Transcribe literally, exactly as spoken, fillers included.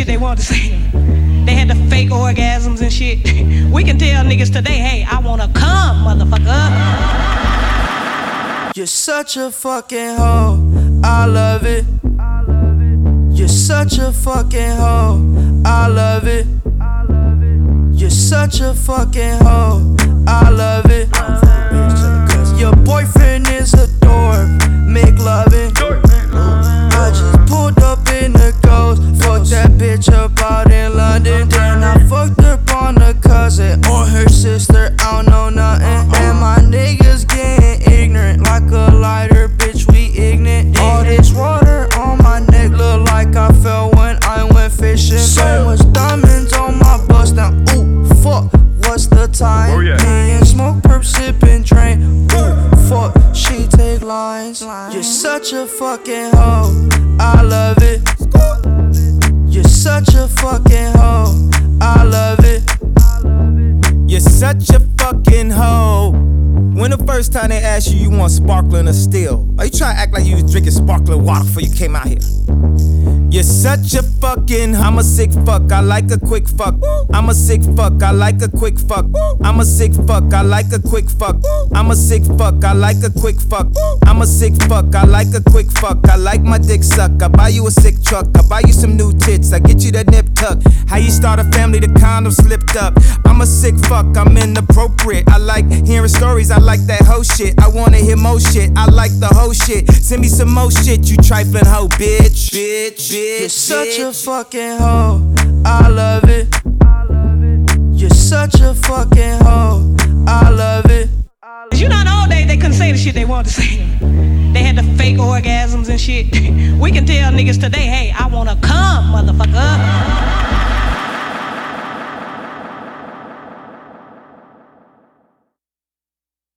shit they wanted to say. They had the fake orgasms and shit. We can tell niggas today, hey, I wanna come, motherfucker. You're such a fucking hoe, I love it. You're such a fucking hoe, I love it. You're such a fucking hoe, I love it. Your boyfriend is a dork, make loving. I just pulled up in the ghost, fucked that bitch up out in London. Then I fucked up on a cousin or her sister, I don't know nothing. And my niggas getting ignorant like a lighter, bitch, we ignorant. All this water on my neck look like I fell when I went fishing. So much diamonds on my bust now, ooh, fuck, what's the time? Oh, yeah. Me and smoke, perp, sippin', drain, ooh, fuck, she take lines. You're such a fucking hoe, I love it. You're such a fucking hoe, I love it. You're such a fucking hoe. When the first time they asked you, you want sparkling or still? Are you trying to act like you was drinking sparkling water before you came out here? You're such a fucking, I'm a sick fuck, I like a quick fuck. I'm a sick fuck, I like a quick fuck. I'm a sick fuck, I like a quick fuck. I'm a sick fuck, I like a quick fuck. I'm a sick fuck, I like a quick fuck. I like my dick suck, I buy you a sick truck. I buy you some new tits, I get you that nip tuck. How you start a family, the condom slipped up. I'm a sick fuck, I'm inappropriate. I like hearing stories, I like that hoe shit. I wanna hear more shit, I like the whole shit. Send me some more shit, you trifling hoe, bitch. Bitch, bitch. You're such a fucking hoe, I love it. You're such a fucking hoe, I love it. You know, in the old days they couldn't say the shit they wanted to say. They had the fake orgasms and shit. We can tell niggas today, hey, I wanna